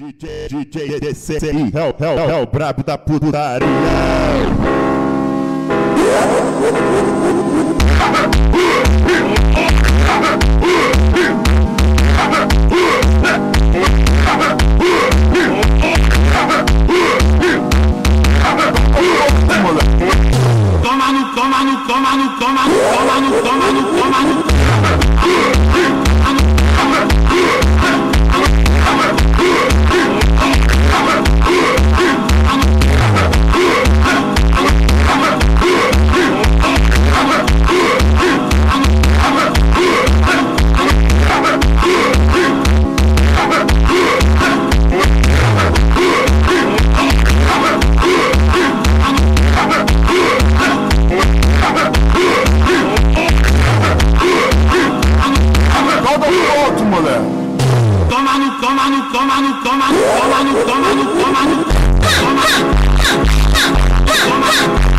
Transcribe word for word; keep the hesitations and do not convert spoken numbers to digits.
D J, D J D C I, é o, é o, é o brabo da putaria. Toma no, toma no, toma no, toma no, toma no, toma no, toma no. Toma no, toma no, toma no, toma no, toma no, toma no, toma no, toma no, toma no.